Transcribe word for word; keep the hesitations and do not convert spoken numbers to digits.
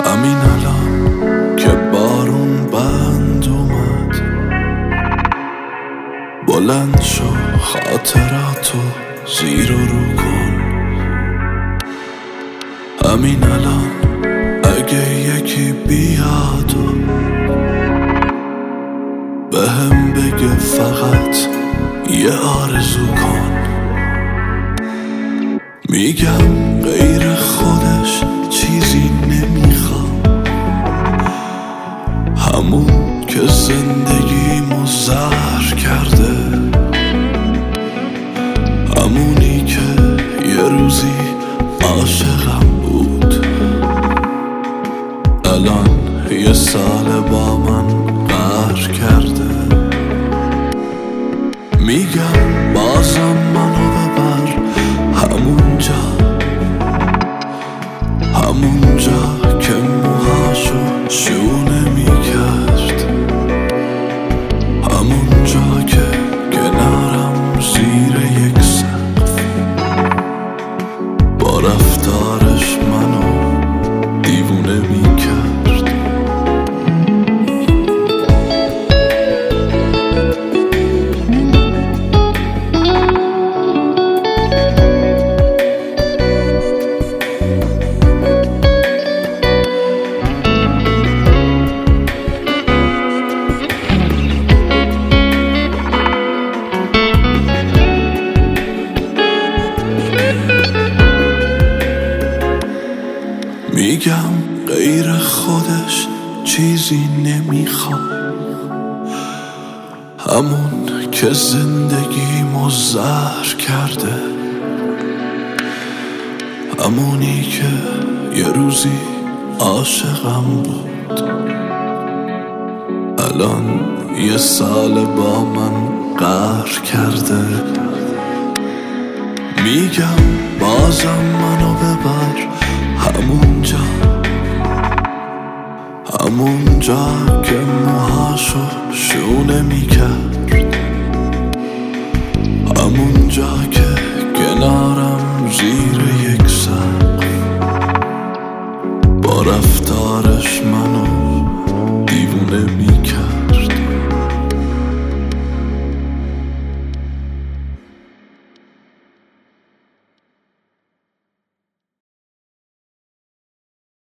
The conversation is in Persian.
همین الان که بارون بند اومد، بلند شو خاطراتو زیر و رو کن. همین الان اگه یکی بیاد و به هم بگه فقط یه آرزو کن، میگم غیر خودش چیزی نمیخوام، همون که زندگیمو زهر کرده، همونی که یه روزی عاشقم بود، الان یه سال با من قهر کرده. میگم بازم منو ببر همونجا، همونجا که موهاشو شونه میکرد، همونجا که کنارم زیر یک سقف با رفتارش منو دیوونه میکرد. میگم غیر خودش چیزی نمیخوام، همون که زندگیمو زهر کرده، همونی که یه روزی عاشقم بود، الان یه سال با من قهر کرده. میگم بازم منو ببر همونجا، همونجا که موهاشو شونه میکرد، همونجا که کنارم زیر یک سقف با رفتارش منو دیوونه میکرد.